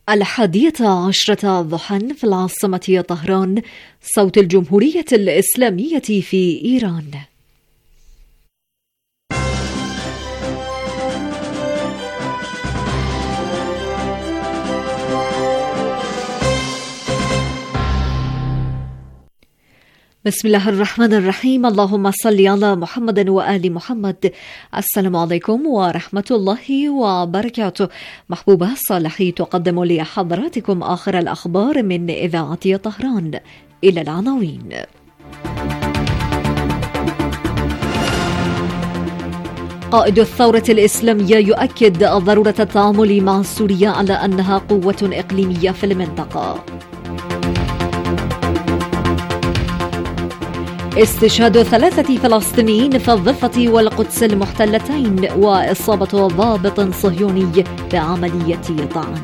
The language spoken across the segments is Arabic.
11 ضحى في العاصمة طهران، صوت الجمهورية الإسلامية في إيران. بسم الله الرحمن الرحيم. اللهم صل على محمد وآل محمد. السلام عليكم ورحمة الله وبركاته. محبوبة صالحي تقدم لحضراتكم آخر الأخبار من إذاعة طهران. إلى العناوين. قائد الثورة الإسلامية يؤكد ضرورة التعامل مع سوريا على أنها قوة إقليمية في المنطقة. استشهاد 3 فلسطينيين في الضفة والقدس المحتلتين، وإصابة ضابط صهيوني بعملية طعن.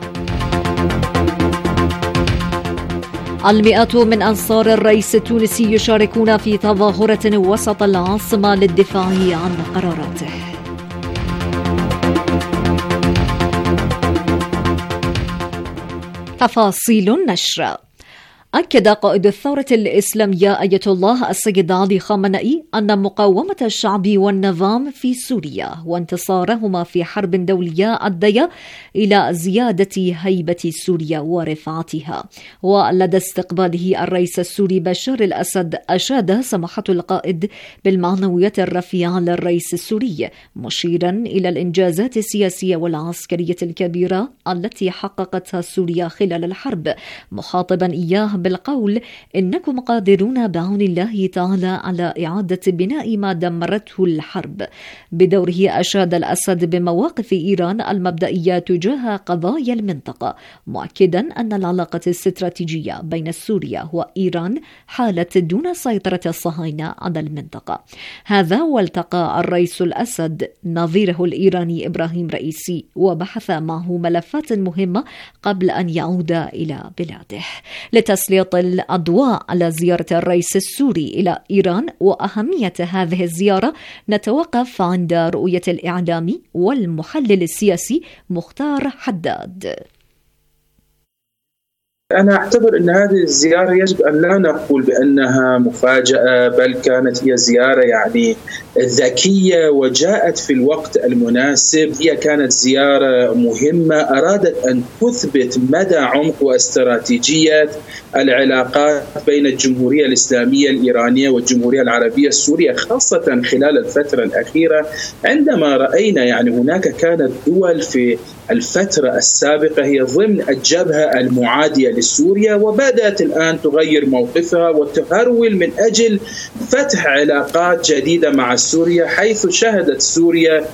المئات من أنصار الرئيس التونسي يشاركون في تظاهرة وسط العاصمة للدفاع عن قراراته. تفاصيل النشر. أكد قائد الثورة الإسلامية آية الله السيد علي خامنئي أن مقاومة الشعب والنظام في سوريا وانتصارهما في حرب دولية أديا إلى زيادة هيبة سوريا ورفعتها. ولدى استقباله الرئيس السوري بشار الأسد، أشاد سماحة القائد بالمعنويات الرفيعة للرئيس السوري، مشيرا إلى الإنجازات السياسية والعسكرية الكبيرة التي حققتها سوريا خلال الحرب، مخاطبا إياه بالقول: إنكم قادرون بعون الله تعالى على إعادة بناء ما دمرته الحرب. بدوره أشاد الأسد بمواقف إيران المبدئية تجاه قضايا المنطقة، مؤكدا أن العلاقة الاستراتيجية بين سوريا وإيران حالت دون سيطرة الصهاينة على المنطقة. هذا والتقى الرئيس الأسد نظيره الإيراني إبراهيم رئيسي وبحث معه ملفات مهمة قبل أن يعود إلى بلاده. لتسليط الأضواء على زيارة الرئيس السوري إلى إيران وأهمية هذه الزيارة، نتوقف عند رؤية الإعلامي والمحلل السياسي مختار حداد. أنا أعتبر أن هذه الزيارة يجب أن لا نقول بأنها مفاجأة، بل كانت هي زيارة ذكية وجاءت في الوقت المناسب. هي كانت زيارة مهمة أرادت أن تثبت مدى عمق واستراتيجية العلاقات بين الجمهورية الإسلامية الإيرانية والجمهورية العربية السورية، خاصة خلال الفترة الأخيرة عندما رأينا هناك كانت دول في الفترة السابقة هي ضمن الجبهة المعادية لسوريا، وبدأت الآن تغير موقفها وتهرول من أجل فتح علاقات جديدة مع سوريا، حيث شهدت سوريا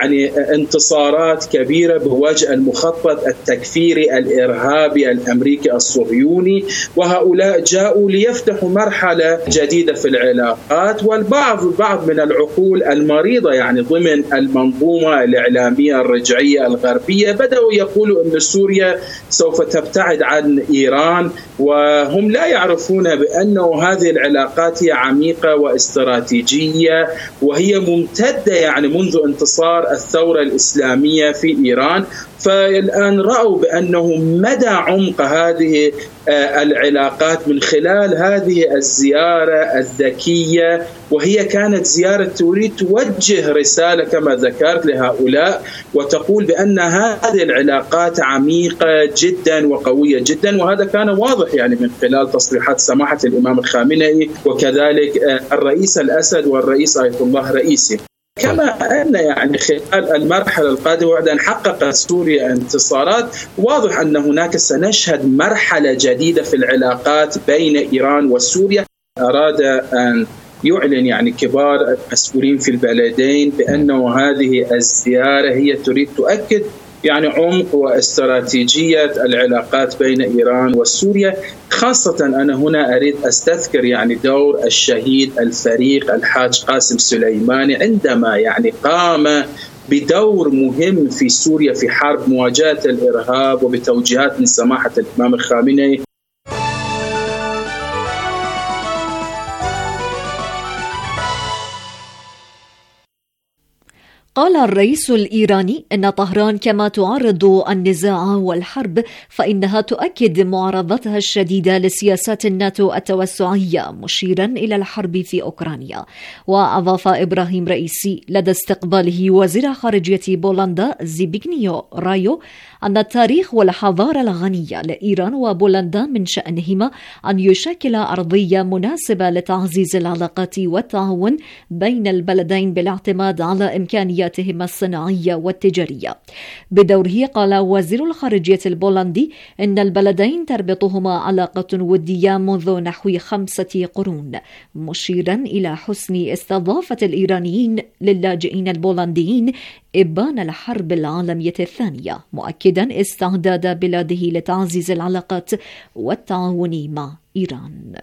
انتصارات كبيرة بوجه المخطط التكفيري الإرهابي الأمريكي الصهيوني، وهؤلاء جاءوا ليفتحوا مرحلة جديدة في العلاقات. والبعض من العقول المريضة ضمن المنظومة الإعلامية الرجعية الغربية بدأوا يقولوا أن سوريا سوف تبتعد عن إيران، وهم لا يعرفون بأنه هذه العلاقات هي عميقة واستراتيجية، وهي ممتدة منذ انتصار الثورة الإسلامية في إيران. فالآن رأوا بأنه مدى عمق هذه العلاقات من خلال هذه الزيارة الذكية، وهي كانت زيارة تريد توجه رسالة كما ذكرت لهؤلاء وتقول بأن هذه العلاقات عميقة جدا وقوية جدا. وهذا كان واضح من خلال تصريحات سماحة الإمام الخامنئي وكذلك الرئيس الأسد والرئيس آية الله رئيسي. كما أن خلال المرحلة القادمة بعد أن حققت سوريا انتصارات، واضح أن هناك سنشهد مرحلة جديدة في العلاقات بين إيران وسوريا. أراد أن يعلن كبار المسؤولين في البلدين بأنه هذه الزيارة هي تريد تؤكد عمق واستراتيجية العلاقات بين إيران وسوريا، خاصة أنا هنا أريد أستذكر دور الشهيد الفريق الحاج قاسم سليماني عندما قام بدور مهم في سوريا في حرب مواجهة الإرهاب وبتوجيهات من سماحة الإمام الخامنئي. قال الرئيس الإيراني إن طهران كما تعرض النزاع والحرب فإنها تؤكد معارضتها الشديدة لسياسات الناتو التوسعية، مشيرا إلى الحرب في أوكرانيا. وأضاف إبراهيم رئيسي لدى استقباله وزير خارجية بولندا زبيغنيو رايو أن التاريخ والحضارة الغنية لإيران وبولندا من شأنهما أن يشكل أرضية مناسبة لتعزيز العلاقات والتعاون بين البلدين بالاعتماد على إمكانياتهما الصناعية والتجارية. بدوره قال وزير الخارجية البولندي إن البلدين تربطهما علاقة ودية منذ نحو 5 قرون، مشيرا إلى حسن استضافة الإيرانيين للاجئين البولنديين إبان الحرب العالمية الثانية، مؤكدا استعداد بلاده لتعزيز العلاقات والتعاون مع إيران.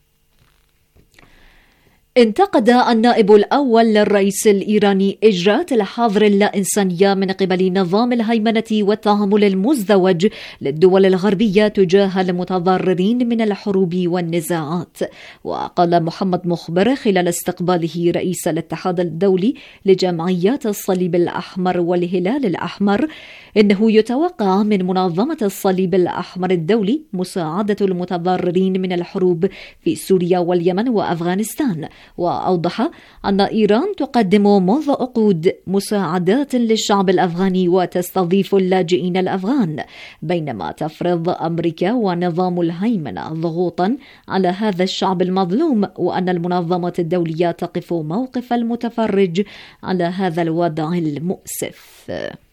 انتقد النائب الأول للرئيس الإيراني إجراءات الحظر اللا إنسانية من قبل نظام الهيمنة والتعامل المزدوج للدول الغربية تجاه المتضررين من الحروب والنزاعات. وقال محمد مخبر خلال استقباله رئيس الاتحاد الدولي لجمعيات الصليب الأحمر والهلال الأحمر إنه يتوقع من منظمة الصليب الأحمر الدولي مساعدة المتضررين من الحروب في سوريا واليمن وأفغانستان. وأوضح أن إيران تقدم منذ عقود مساعدات للشعب الأفغاني وتستضيف اللاجئين الأفغان، بينما تفرض أمريكا ونظام الهيمنة ضغوطا على هذا الشعب المظلوم، وأن المنظمات الدولية تقف موقف المتفرج على هذا الوضع المؤسف.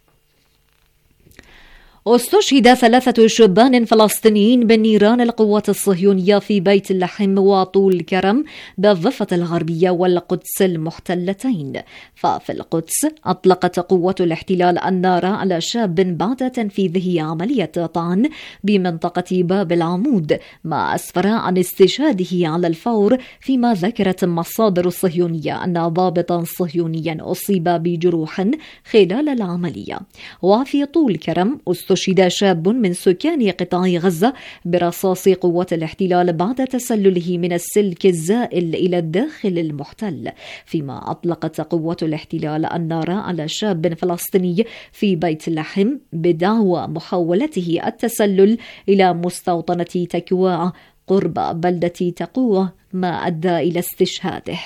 استشهد 3 شبان فلسطينيين بالنيران القوات الصهيونية في بيت اللحم وطول كرم بالضفة الغربية والقدس المحتلتين. ففي القدس أطلقت قوة الاحتلال النار على شاب بعد تنفيذه عملية طعن بمنطقة باب العمود، ما أسفر عن استشهاده على الفور، فيما ذكرت مصادر الصهيونية أن ضابطا صهيونيا أصيب بجروح خلال العملية. وفي طول كرم استشهد شاب من سكان قطاع غزة برصاص قوة الاحتلال بعد تسلله من السلك الزائل إلى الداخل المحتل، فيما أطلقت قوة الاحتلال النار على شاب فلسطيني في بيت اللحم بدعوى محاولته التسلل إلى مستوطنة تكواع قرب بلدة تقوى، ما أدى إلى استشهاده.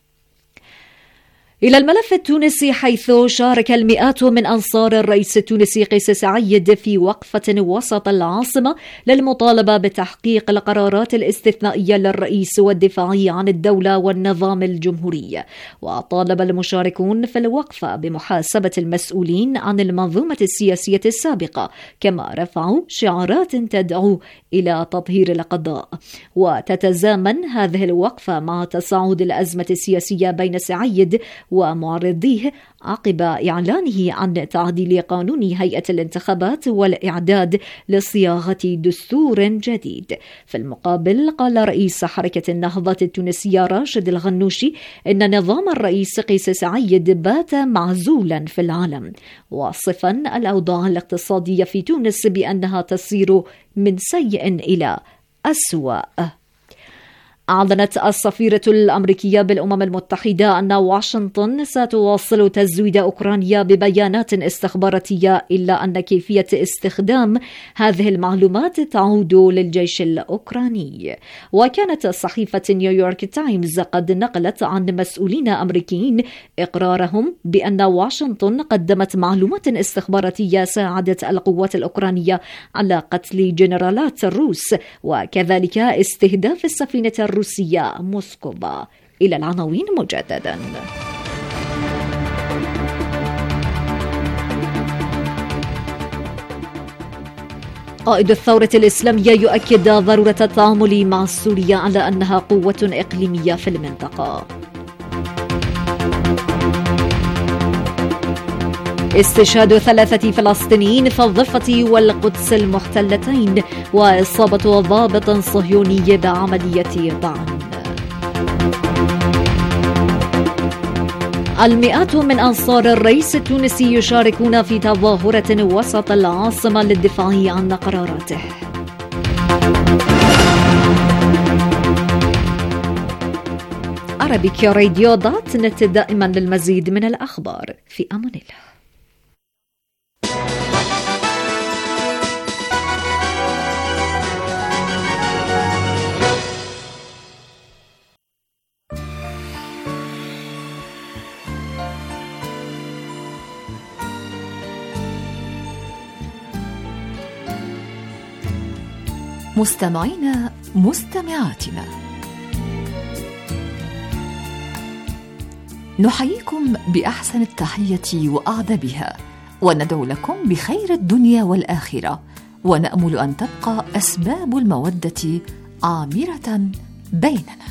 إلى الملف التونسي، حيث شارك المئات من أنصار الرئيس التونسي قيس سعيد في وقفة وسط العاصمة للمطالبة بتحقيق القرارات الاستثنائية للرئيس والدفاع عن الدولة والنظام الجمهوري. وطالب المشاركون في الوقفة بمحاسبة المسؤولين عن المنظومة السياسية السابقة، كما رفعوا شعارات تدعو إلى تطهير القضاء. وتتزامن هذه الوقفة مع تصاعد الأزمة السياسية بين سعيد ومعارضيه عقب إعلانه عن تعديل قانون هيئة الانتخابات والإعداد لصياغة دستور جديد. في المقابل، قال رئيس حركة النهضة التونسية راشد الغنوشي إن نظام الرئيس قيس سعيد بات معزولا في العالم، واصفا الأوضاع الاقتصادية في تونس بأنها تسير من سيء إلى أسوأ. أعلنت السفيرة الأمريكية بالأمم المتحدة أن واشنطن ستواصل تزويد أوكرانيا ببيانات استخباراتية، إلا أن كيفية استخدام هذه المعلومات تعود للجيش الأوكراني. وكانت صحيفة نيويورك تايمز قد نقلت عن مسؤولين أمريكيين إقرارهم بأن واشنطن قدمت معلومات استخباراتية ساعدت القوات الأوكرانية على قتل جنرالات الروس، وكذلك استهداف السفينة الروسية موسكوفا. إلى العناوين مجددا. قائد الثورة الإسلامية يؤكد ضرورة التعامل مع سوريا على أنها قوة إقليمية في المنطقة. استشهاد 3 فلسطينيين في الضفة والقدس المحتلتين، وإصابة ضابط صهيوني بعملية طعن. المئات من أنصار الرئيس التونسي يشاركون في تظاهرة وسط العاصمة للدفاع عن قراراته. arabicradio.net دائما للمزيد من الأخبار. في أمان الله. مستمعينا مستمعاتنا، نحييكم بأحسن التحية وأعذبها، وندعو لكم بخير الدنيا والآخرة، ونأمل أن تبقى أسباب المودة عامرة بيننا.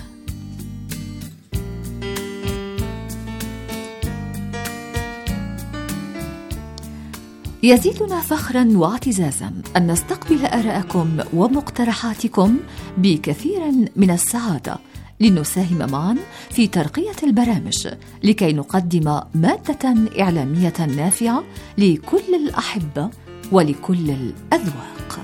يزيدنا فخرا واعتزازا أن نستقبل آراءكم ومقترحاتكم بكثير من السعادة، لنساهم معا في ترقية البرامج لكي نقدم مادة إعلامية نافعة لكل الأحبة ولكل الأذواق.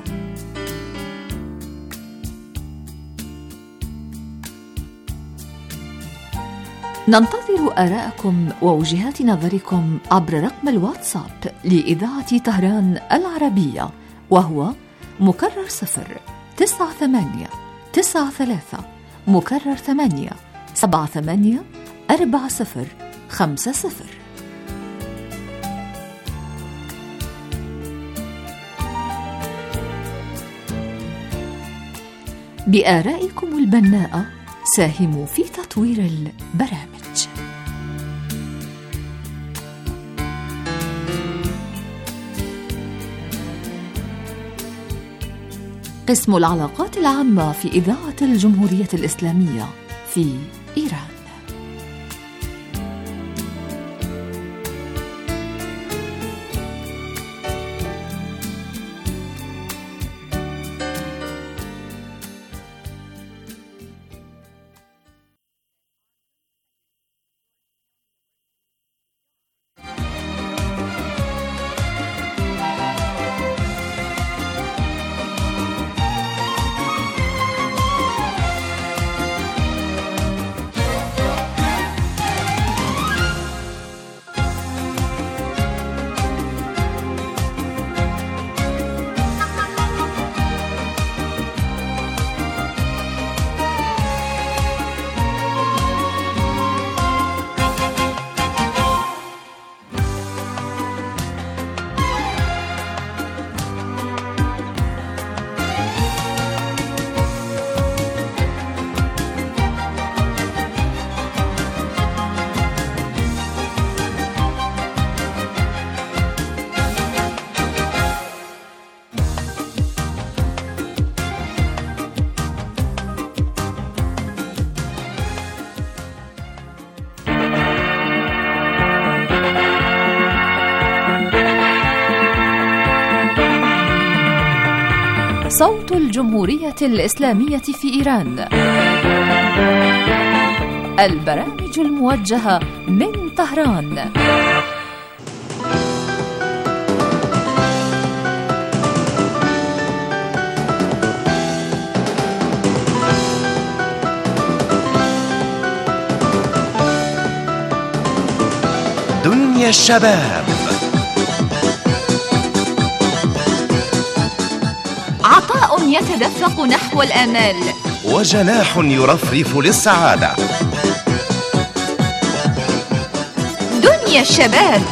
ننتظر آراءكم ووجهات نظركم عبر رقم الواتساب لإذاعة طهران العربية، وهو مكرر 09893 مكرر 8784050. بآرائكم البناءة ساهموا في تطوير البرامج. قسم العلاقات العامة في إذاعة الجمهورية الإسلامية في إيران. صوت الجمهورية الإسلامية في إيران، البرامج الموجهة من طهران. دنيا الشباب، عطاء يتدفق نحو الآمال، وجناح يرفرف للسعادة. دنيا الشباب.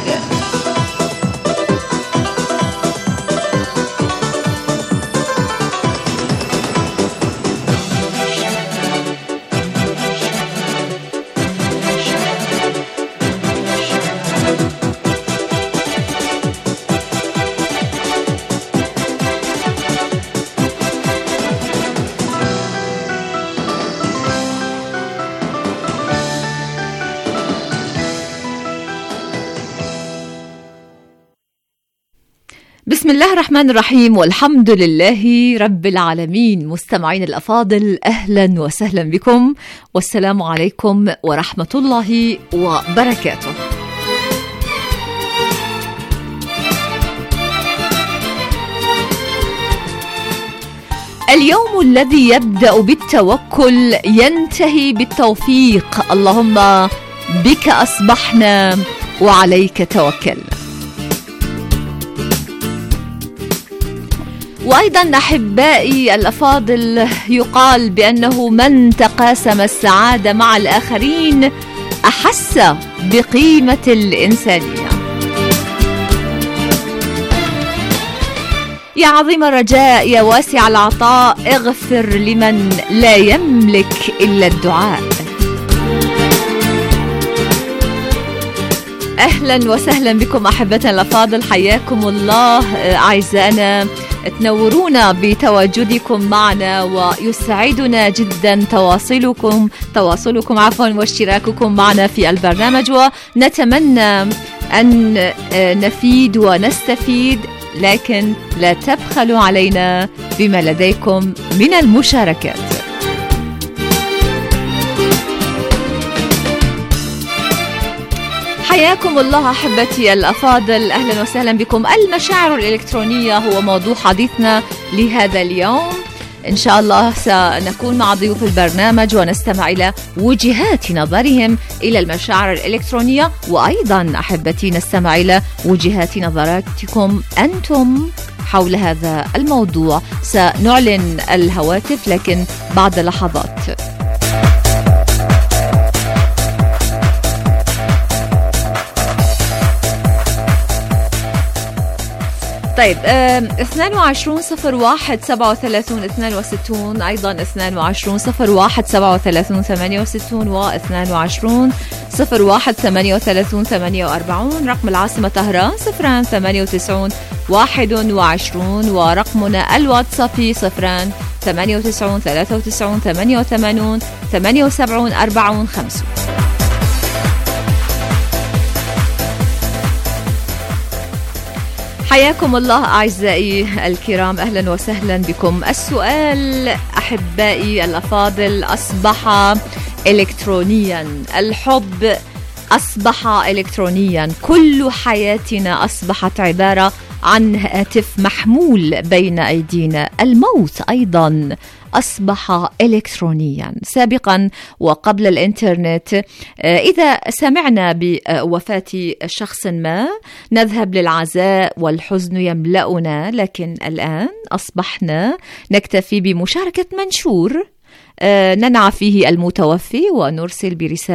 بسم الله الرحمن الرحيم، والحمد لله رب العالمين. مستمعين الأفاضل، أهلا وسهلا بكم، والسلام عليكم ورحمة الله وبركاته. اليوم الذي يبدأ بالتوكل ينتهي بالتوفيق. اللهم بك أصبحنا وعليك توكلنا. وأيضا أحبائي الأفاضل، يقال بأنه من تقاسم السعادة مع الآخرين أحس بقيمة الإنسانية. يا عظيم الرجاء، يا واسع العطاء، اغفر لمن لا يملك إلا الدعاء. أهلا وسهلا بكم أحبتنا الأفاضل، حياكم الله أعزائنا، تنورونا بتواجدكم معنا، ويسعدنا جدا تواصلكم واشتراككم معنا في البرنامج، ونتمنى أن نفيد ونستفيد، لكن لا تبخلوا علينا بما لديكم من المشاركات. حياكم الله أحبتي الأفاضل، أهلا وسهلا بكم. المشاعر الإلكترونية هو موضوع حديثنا لهذا اليوم. إن شاء الله سنكون مع ضيوف البرنامج ونستمع إلى وجهات نظرهم إلى المشاعر الإلكترونية، وأيضا أحبتي نستمع إلى وجهات نظراتكم أنتم حول هذا الموضوع. سنعلن الهواتف لكن بعد لحظات. طيب 22-01-37-62، أيضا 22-01-37-68 و 22-01-38-48. رقم العاصمة طهران 098-21، ورقمنا الواتسابي 098-93-88-78-74-45. حياكم الله أعزائي الكرام، أهلا وسهلا بكم. السؤال أحبائي الأفاضل أصبح إلكترونيا، الحب أصبح إلكترونيا، كل حياتنا أصبحت عبارة عن هاتف محمول بين أيدينا، الموت أيضا أصبح إلكترونيا. سابقا وقبل الإنترنت إذا سمعنا بوفاة شخص ما نذهب للعزاء والحزن يملأنا، لكن الآن أصبحنا نكتفي بمشاركة منشور ننعى فيه المتوفي ونرسل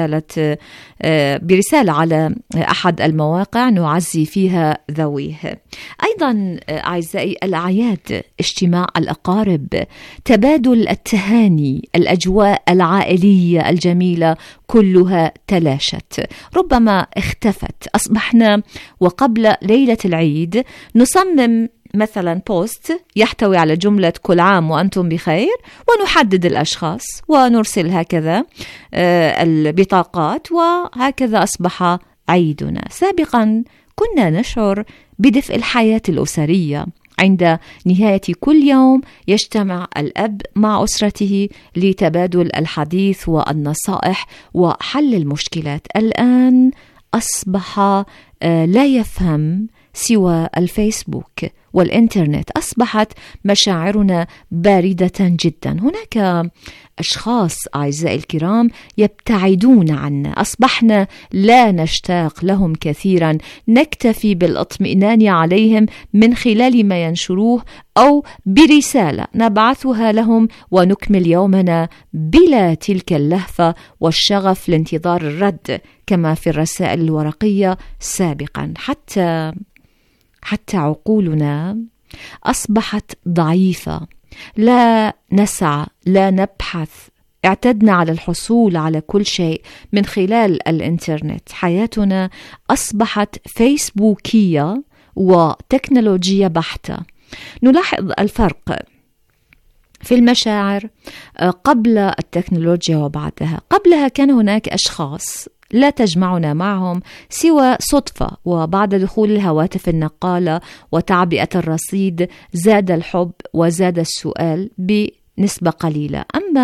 برسالة على أحد المواقع نعزي فيها ذويه. أيضا أعزائي الأعياد، اجتماع الأقارب، تبادل التهاني، الأجواء العائلية الجميلة كلها تلاشت، ربما اختفت. أصبحنا وقبل ليلة العيد نصمم مثلا بوست يحتوي على جملة كل عام وأنتم بخير، ونحدد الأشخاص ونرسل هكذا البطاقات، وهكذا أصبح عيدنا. سابقا كنا نشعر بدفء الحياة الأسرية، عند نهاية كل يوم يجتمع الأب مع أسرته لتبادل الحديث والنصائح وحل المشكلات. الآن أصبح لا يفهم سوى الفيسبوك والإنترنت، أصبحت مشاعرنا باردة جدا. هناك أشخاص أعزائي الكرام يبتعدون عنا، أصبحنا لا نشتاق لهم كثيرا، نكتفي بالاطمئنان عليهم من خلال ما ينشروه أو برسالة نبعثها لهم، ونكمل يومنا بلا تلك اللهفة والشغف لانتظار الرد كما في الرسائل الورقية سابقا. حتى عقولنا أصبحت ضعيفة، لا نسعى، لا نبحث، اعتدنا على الحصول على كل شيء من خلال الإنترنت. حياتنا أصبحت فيسبوكية وتكنولوجية بحتة. نلاحظ الفرق في المشاعر قبل التكنولوجيا وبعدها. قبلها كان هناك أشخاص لا تجمعنا معهم سوى صدفة، وبعد دخول الهواتف النقالة وتعبئة الرصيد زاد الحب وزاد السؤال بنسبة قليلة. أما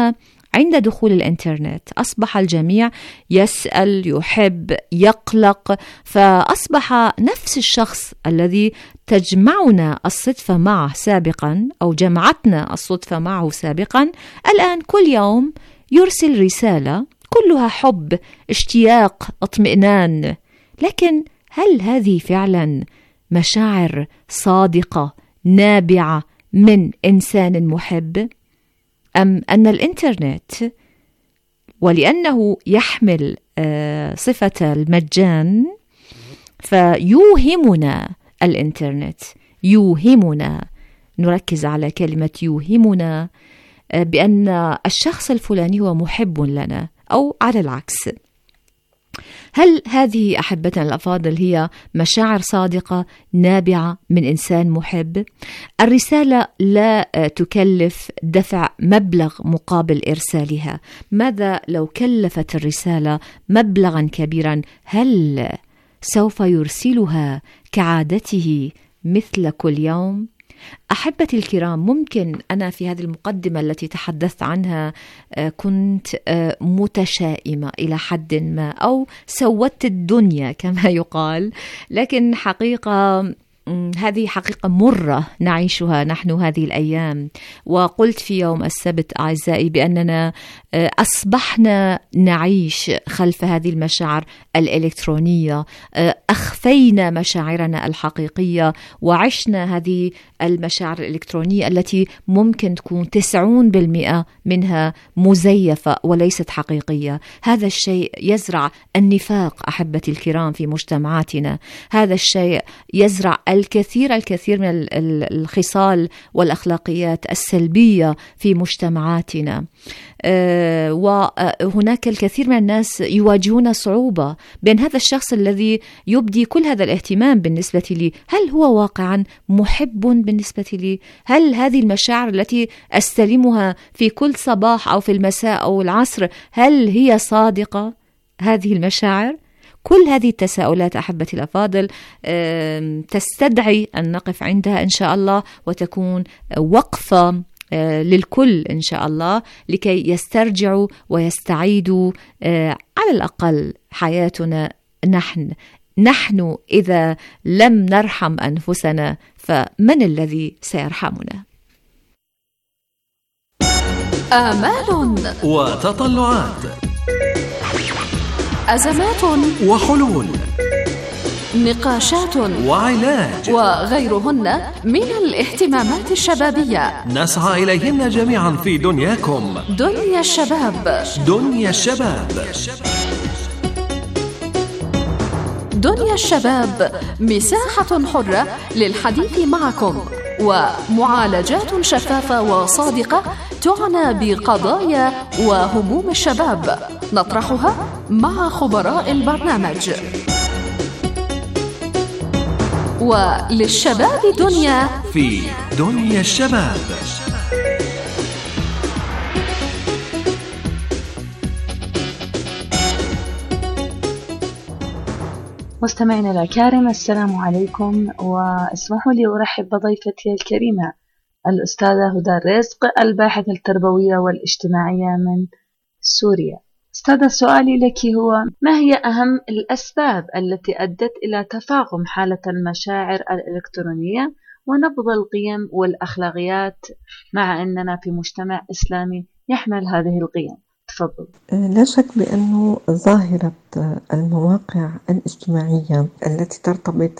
عند دخول الإنترنت أصبح الجميع يسأل، يحب، يقلق، فأصبح نفس الشخص الذي تجمعنا الصدفة معه سابقا أو جمعتنا الصدفة معه سابقا الآن كل يوم يرسل رسالة كلها حب، اشتياق، اطمئنان. لكن هل هذه فعلا مشاعر صادقة نابعة من إنسان محب؟ أم أن الإنترنت ولأنه يحمل صفة المجان فيوهمنا الإنترنت، يوهمنا، نركز على كلمة يوهمنا، بأن الشخص الفلاني هو محب لنا أو على العكس. هل هذه أحبتنا الأفاضل هي مشاعر صادقة نابعة من إنسان محب؟ الرسالة لا تكلف دفع مبلغ مقابل إرسالها. ماذا لو كلفت الرسالة مبلغا كبيرا؟ هل سوف يرسلها كعادته مثل كل يوم؟ أحبتي الكرام، ممكن أنا في هذه المقدمة التي تحدثت عنها كنت متشائمة إلى حد ما أو سودت الدنيا كما يقال، لكن حقيقة هذه حقيقة مرة نعيشها نحن هذه الأيام. وقلت في يوم السبت أعزائي بأننا أصبحنا نعيش خلف هذه المشاعر الإلكترونية، أخفينا مشاعرنا الحقيقية وعشنا هذه المشاعر الإلكترونية التي ممكن تكون 90% منها مزيفة وليست حقيقية. هذا الشيء يزرع النفاق أحبتي الكرام في مجتمعاتنا، هذا الشيء يزرع الكثير من الخصال والأخلاقيات السلبية في مجتمعاتنا. وهناك الكثير من الناس يواجهون صعوبة بين هذا الشخص الذي يبدي كل هذا الاهتمام بالنسبة لي، هل هو واقعا محب بالنسبة لي؟ هل هذه المشاعر التي أستلمها في كل صباح أو في المساء أو العصر هل هي صادقة هذه المشاعر؟ كل هذه التساؤلات أحبتي الأفاضل تستدعي أن نقف عندها إن شاء الله، وتكون وقفة للكل إن شاء الله لكي يسترجعوا ويستعيدوا على الأقل حياتنا نحن إذا لم نرحم أنفسنا فمن الذي سيرحمنا؟ آمال وتطلعات، أزمات وحلول، نقاشات وعلاج، وغيرهن من الاهتمامات الشبابية نسعى إليهن جميعا في دنياكم، دنيا الشباب. دنيا الشباب. دنيا الشباب مساحة حرة للحديث معكم ومعالجات شفافة وصادقة تعنى بقضايا وهموم الشباب نطرحها مع خبراء البرنامج. وللشباب دنيا في دنيا الشباب. مستمعينا الأكارم، السلام عليكم، واسمحوا لي أرحب بضيفتي الكريمة الأستاذة هدى الرزق، الباحثة التربوية والاجتماعية من سوريا. أستاذة، سؤالي لك هو: ما هي أهم الأسباب التي أدت إلى تفاقم حالة المشاعر الإلكترونية ونبض القيم والأخلاقيات مع أننا في مجتمع إسلامي يحمل هذه القيم؟ تفضل. لا شك بأنه ظاهرة المواقع الاجتماعية التي ترتبط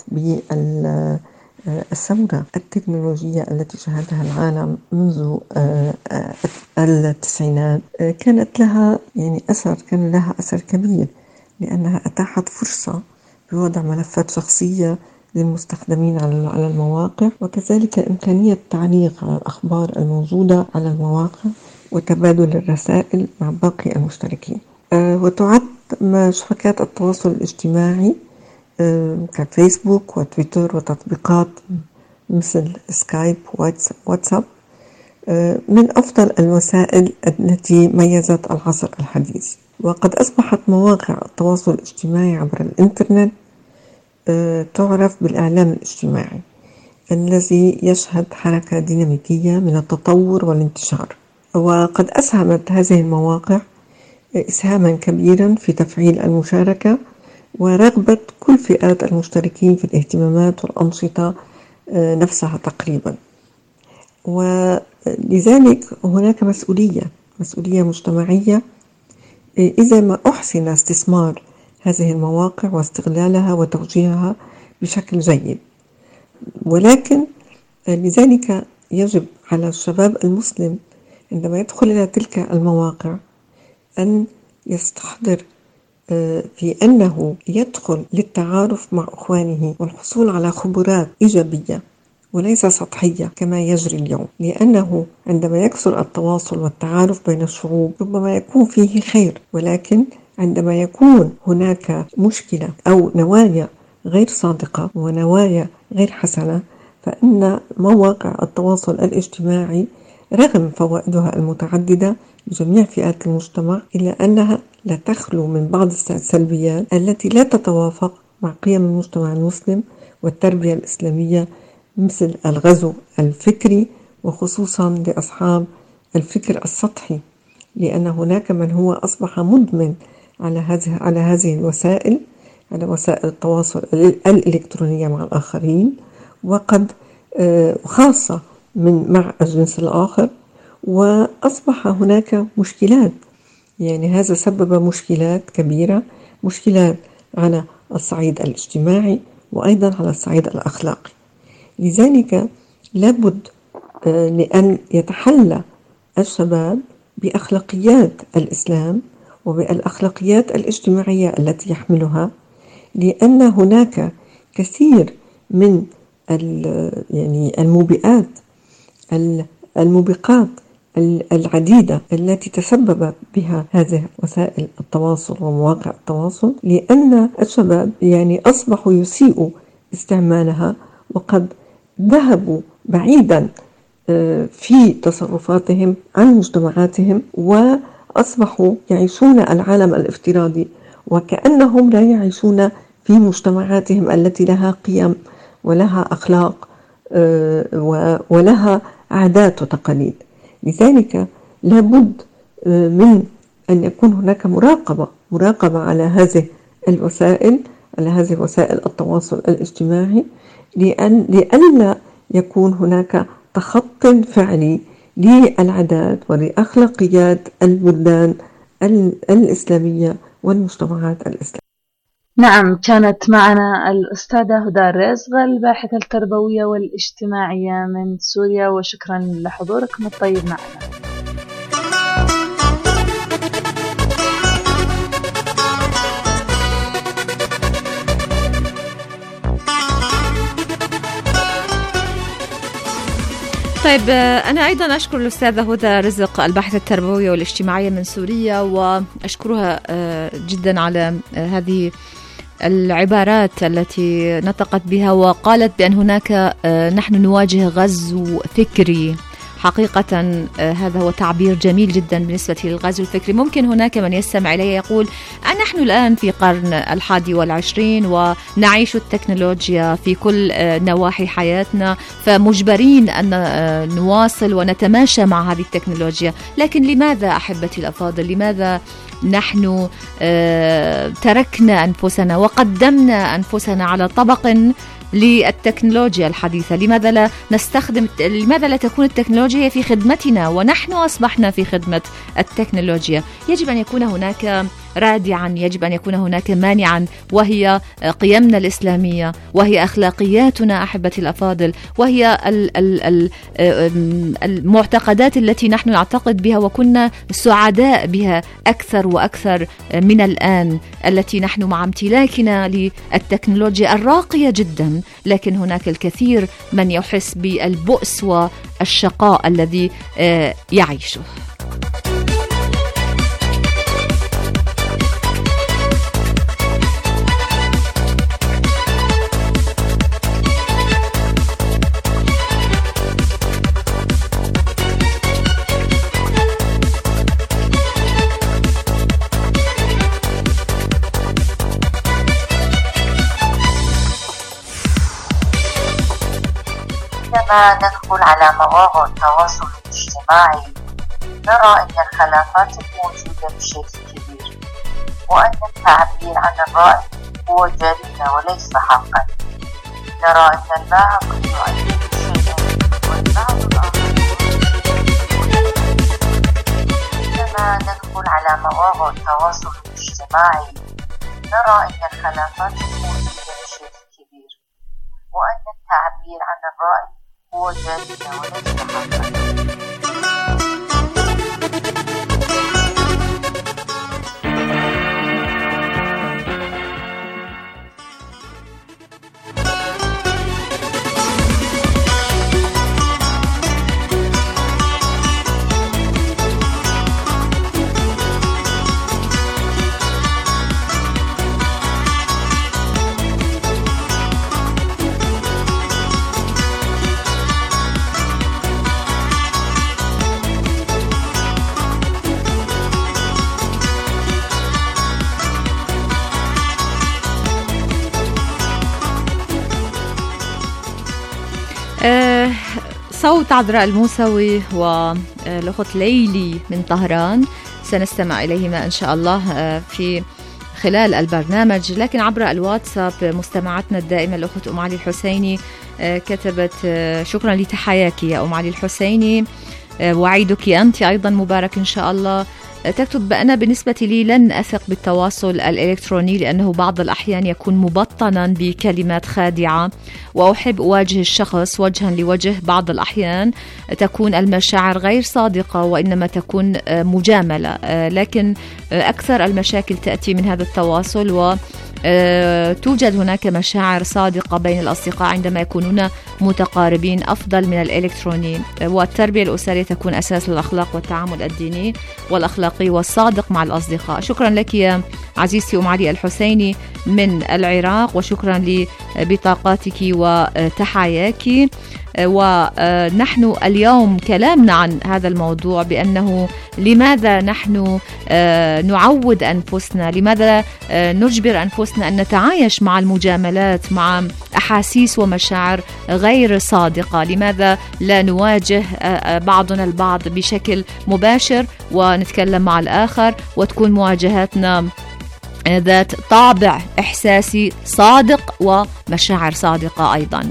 بالثورة التكنولوجية التي شهدها العالم منذ التسعينات كانت لها كان لها أثر كبير، لأنها أتاحت فرصة بوضع ملفات شخصية للمستخدمين على المواقع، وكذلك إمكانية التعليق على الأخبار الموجودة على المواقع وتبادل الرسائل مع باقي المشتركين. وتعد شبكات التواصل الاجتماعي كفيسبوك وتويتر وتطبيقات مثل سكايب واتساب من أفضل الوسائل التي ميزت العصر الحديث. وقد أصبحت مواقع التواصل الاجتماعي عبر الإنترنت تعرف بالإعلام الاجتماعي الذي يشهد حركة ديناميكية من التطور والانتشار. وقد أسهمت هذه المواقع إسهاما كبيرا في تفعيل المشاركة ورغبة كل فئات المشتركين في الاهتمامات والأنشطة نفسها تقريبا. ولذلك هناك مسؤولية مجتمعية إذا ما أحسن استثمار هذه المواقع واستغلالها وتوجيهها بشكل جيد. ولكن لذلك يجب على الشباب المسلم عندما يدخل إلى تلك المواقع أن يستحضر في أنه يدخل للتعارف مع إخوانه والحصول على خبرات إيجابية وليس سطحية كما يجري اليوم، لأنه عندما يكثر التواصل والتعارف بين الشعوب ربما يكون فيه خير، ولكن عندما يكون هناك مشكلة أو نوايا غير صادقة ونوايا غير حسنة فإن مواقع التواصل الاجتماعي رغم فوائدها المتعددة لجميع فئات المجتمع إلا أنها لا تخلو من بعض السلبيات التي لا تتوافق مع قيم المجتمع المسلم والتربية الإسلامية، مثل الغزو الفكري وخصوصا لأصحاب الفكر السطحي، لأن هناك من هو أصبح مدمن على هذه الوسائل، على وسائل التواصل الإلكترونية مع الآخرين، وقد خاصة مع الجنس الآخر، وأصبح هناك مشكلات. يعني هذا سبب مشكلات كبيرة، مشكلات على الصعيد الاجتماعي وأيضا على الصعيد الأخلاقي. لذلك لابد لأن يتحلى الشباب بأخلاقيات الإسلام وبالأخلاقيات الاجتماعية التي يحملها، لأن هناك كثير من الموبقات العديدة التي تسبب بها هذه وسائل التواصل ومواقع التواصل، لأن الشباب أصبحوا يسيئوا استعمالها وقد ذهبوا بعيدا في تصرفاتهم عن مجتمعاتهم وأصبحوا يعيشون العالم الافتراضي وكأنهم لا يعيشون في مجتمعاتهم التي لها قيم ولها أخلاق ولها عادات وتقاليد. لذلك لابد من أن يكون هناك مراقبة على هذه الوسائل، على هذه وسائل التواصل الاجتماعي، لئلا يكون هناك تخطي فعلي للعادات ولأخلاقيات البلدان الإسلامية والمجتمعات الإسلامية. نعم، كانت معنا الأستاذة هدى الرزق الباحثة التربوية والاجتماعية من سوريا، وشكرا لحضوركم الطيب معنا. طيب، أنا أيضا أشكر الأستاذة هدى رزق الباحثة التربوية والاجتماعية من سوريا، وأشكرها جدا على هذه العبارات التي نطقت بها وقالت بأن هناك نحن نواجه غزو فكري. حقيقة هذا هو تعبير جميل جدا بالنسبة للغزو الفكري. ممكن هناك من يستمع إليه يقول نحن الآن في قرن 21 ونعيش التكنولوجيا في كل نواحي حياتنا، فمجبرين أن نواصل ونتماشى مع هذه التكنولوجيا. لكن لماذا أحبتي الأفاضل، لماذا نحن تركنا أنفسنا وقدمنا أنفسنا على طبق للتكنولوجيا الحديثة؟ لماذا لا تكون التكنولوجيا هي في خدمتنا ونحن أصبحنا في خدمة التكنولوجيا؟ يجب أن يكون هناك رادعا، يجب أن يكون هناك مانعا، وهي قيمنا الإسلامية، وهي أخلاقياتنا أحبتي الأفاضل، وهي المعتقدات التي نحن نعتقد بها وكنا سعداء بها أكثر وأكثر من الآن، التي نحن مع امتلاكنا للتكنولوجيا الراقية جدا، لكن هناك الكثير من يحس بالبؤس والشقاء الذي يعيشه. عندما ندخل على مواقع التواصل الاجتماعي نرى أن الخلافات الموجودة بشكل كبير، وأن التعبير عن الرأي هو جريمة وليس حقا. نرى أن البعض يؤيد شيئا والبعض الآخر. عندما ندخل على مواقع التواصل الاجتماعي نرى أن الخلافات موجودة بشكل كبير، وأن التعبير عن الرأي هو جريمة وليس حقا. صوت عذراء الموسوي والأخت ليلي من طهران سنستمع إليهما إن شاء الله في خلال البرنامج، لكن عبر الواتساب مستمعتنا الدائمة الأخت أم علي الحسيني كتبت: شكرا لتحياك يا أم علي الحسيني، وعيدك أنت أيضا مبارك إن شاء الله. تكتب بأن بالنسبة لي لن أثق بالتواصل الإلكتروني لأنه بعض الأحيان يكون مبطنا بكلمات خادعة، وأحب أواجه الشخص وجها لوجه. بعض الأحيان تكون المشاعر غير صادقة وإنما تكون مجاملة، لكن أكثر المشاكل تأتي من هذا التواصل، و توجد هناك مشاعر صادقة بين الأصدقاء عندما يكونون متقاربين أفضل من الإلكتروني. والتربية الأسرية تكون أساس الأخلاق والتعامل الديني والأخلاقي والصادق مع الأصدقاء. شكرا لك يا عزيزتي أم علي الحسيني من العراق، وشكرا لبطاقاتك وتحاياك. ونحن اليوم كلامنا عن هذا الموضوع بأنه لماذا نحن نعود أنفسنا، لماذا نجبر أنفسنا أن نتعايش مع المجاملات، مع أحاسيس ومشاعر غير صادقة، لماذا لا نواجه بعضنا البعض بشكل مباشر ونتكلم مع الآخر وتكون مواجهاتنا ذات طابع إحساسي صادق ومشاعر صادقة أيضا.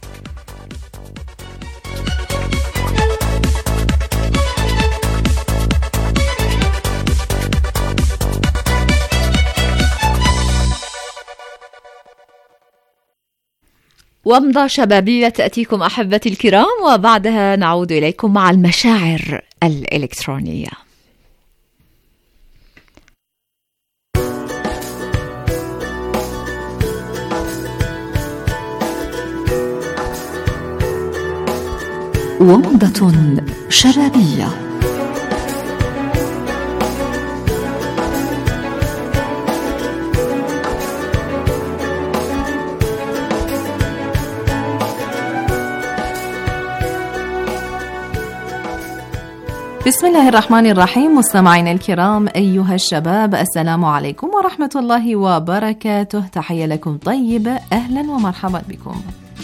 ومضى شبابية تأتيكم أحبتي الكرام، وبعدها نعود إليكم مع المشاعر الإلكترونية. ومضة شبابية. بسم الله الرحمن الرحيم. مستمعينا الكرام أيها الشباب، السلام عليكم ورحمة الله وبركاته. تحية لكم طيبة، أهلا ومرحبا بكم.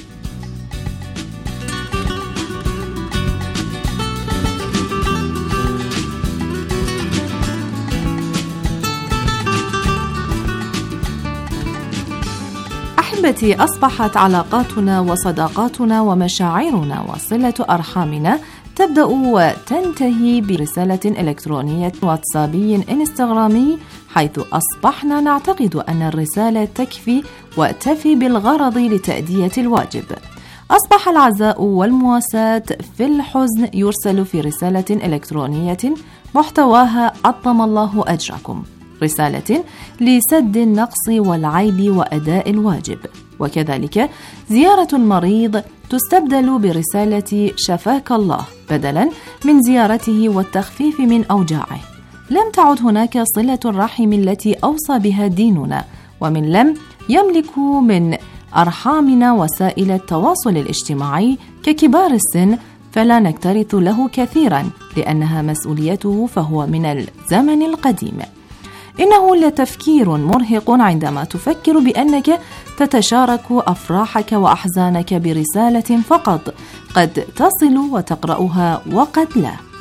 أحبتي، أصبحت علاقاتنا وصداقاتنا ومشاعرنا وصلة أرحامنا تبدأ وتنتهي برسالة إلكترونية واتسابي إنستغرامي، حيث أصبحنا نعتقد أن الرسالة تكفي وتفي بالغرض لتأدية الواجب. أصبح العزاء والمواساة في الحزن يرسل في رسالة إلكترونية محتواها عظم الله أجركم، رسالة لسد النقص والعيب وأداء الواجب. وكذلك زيارة المريض تستبدل برسالة شفاك الله بدلا من زيارته والتخفيف من أوجاعه. لم تعد هناك صلة الرحم التي أوصى بها ديننا، ومن لم يملك من أرحامنا وسائل التواصل الاجتماعي ككبار السن فلا نكترث له كثيرا لأنها مسؤوليته، فهو من الزمن القديم. إنه لتفكير مرهق عندما تفكر بأنك تتشارك أفراحك وأحزانك برسالة فقط قد تصل وتقرأها وقد لا.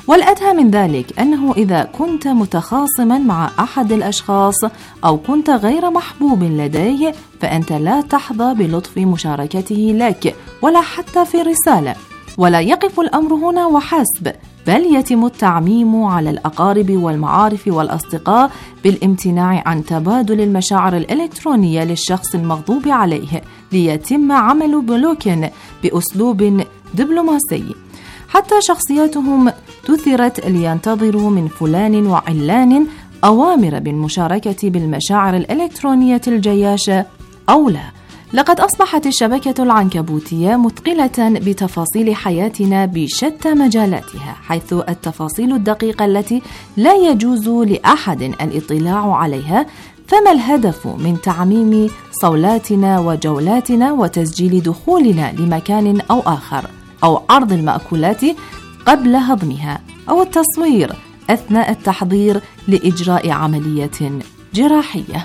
والأدهى من ذلك أنه إذا كنت متخاصما مع أحد الأشخاص أو كنت غير محبوب لديه فأنت لا تحظى بلطف مشاركته لك ولا حتى في رسالة. ولا يقف الأمر هنا وحسب، بل يتم التعميم على الأقارب والمعارف والأصدقاء بالامتناع عن تبادل المشاعر الإلكترونية للشخص المغضوب عليه، ليتم عمل بلوك بأسلوب دبلوماسي. حتى شخصياتهم تثرت لينتظروا من فلان وعلان أوامر بالمشاركة بالمشاعر الإلكترونية الجياشة أو لا. لقد أصبحت الشبكة العنكبوتية مثقلة بتفاصيل حياتنا بشتى مجالاتها، حيث التفاصيل الدقيقة التي لا يجوز لأحد الاطلاع عليها. فما الهدف من تعميم صولاتنا وجولاتنا وتسجيل دخولنا لمكان أو آخر، أو عرض المأكولات قبل هضمها، أو التصوير أثناء التحضير لإجراء عملية جراحية؟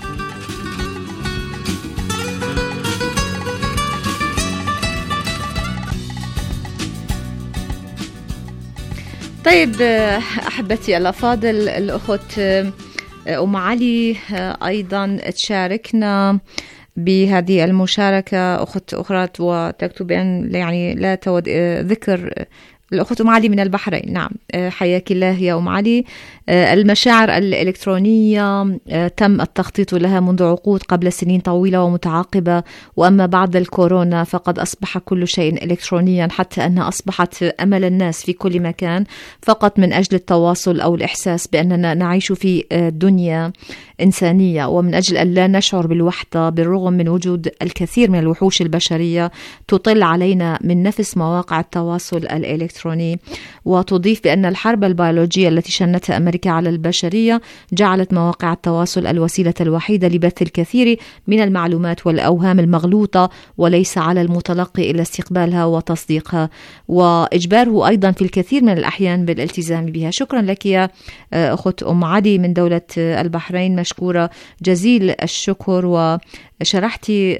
طيب أحبتي الأفاضل، الأخت أم علي أيضا تشاركنا بهذه المشاركة، أخت أخرى وتكتب بأن يعني لا تود ذكر الأخت أم علي من البحرين. نعم، حياك الله يا أم علي. المشاعر الإلكترونية تم التخطيط لها منذ عقود قبل سنين طويلة ومتعاقبة، وأما بعد الكورونا فقد أصبح كل شيء إلكترونيا، حتى أنها أصبحت أمل الناس في كل مكان فقط من أجل التواصل أو الإحساس بأننا نعيش في دنيا إنسانية، ومن أجل أن لا نشعر بالوحدة بالرغم من وجود الكثير من الوحوش البشرية تطل علينا من نفس مواقع التواصل الإلكتروني. وتضيف بأن الحرب البيولوجية التي شنتها أمريكا على البشرية جعلت مواقع التواصل الوسيلة الوحيدة لبث الكثير من المعلومات والأوهام المغلوطة، وليس على المتلقي إلا استقبالها وتصديقها وإجباره أيضا في الكثير من الأحيان بالالتزام بها. شكرا لك يا أخت أم علي من دولة البحرين، مشكورة جزيل الشكر، وشرحتي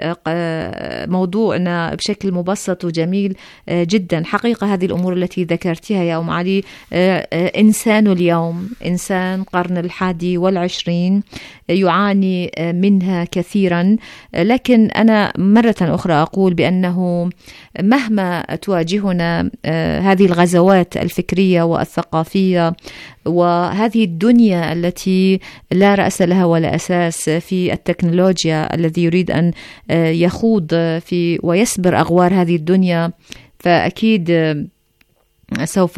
موضوعنا بشكل مبسط وجميل جدا. حقيقة هذه الأمور التي ذكرتها يا أم علي إنسان اليوم، إنسان قرن 21 يعاني منها كثيرا، لكن أنا مرة أخرى أقول بأنه مهما تواجهنا هذه الغزوات الفكرية والثقافية وهذه الدنيا التي لا رأس لها ولا أساس في التكنولوجيا، الذي يريد أن يخوض في ويسبر أغوار هذه الدنيا فأكيد سوف